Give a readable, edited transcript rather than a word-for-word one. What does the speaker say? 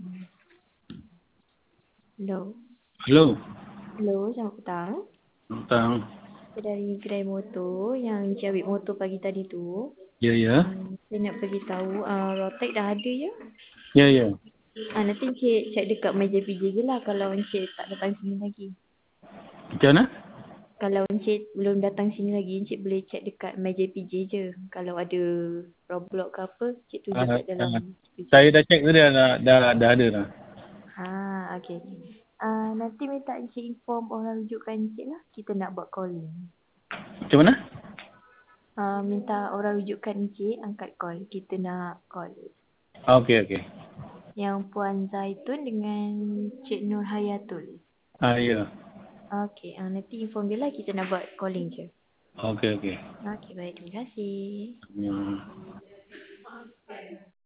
Hello. Hello. Hello, selamat petang. Tentang. Saya dari kedai motor yang Encik ambil motor pagi tadi tu. Ya, ya. Saya nak bagi tahu Rotek dah ada ya. Ya, ya. Nanti Encik cek dekat meja PJ je lah kalau Encik tak datang sini lagi. Macam mana? Kalau Encik belum datang sini lagi, Encik boleh cek dekat meja PJ je. Kalau ada roblox ke apa, Encik tunjuk kat dalam PJ. Saya dah check tadi, dah ada dah. Okey. Nanti minta Encik inform orang rujukan Encik lah. Kita nak buat calling. Macam mana? Minta orang rujukan Encik angkat call. Kita nak call. Okey, okey. Yang Puan Zaitun dengan Cik Nur Hayatul. Ya. Okey, nanti inform dia lah, kita nak buat calling je. Okey, okey. Okey, baik. Terima kasih. Hmm.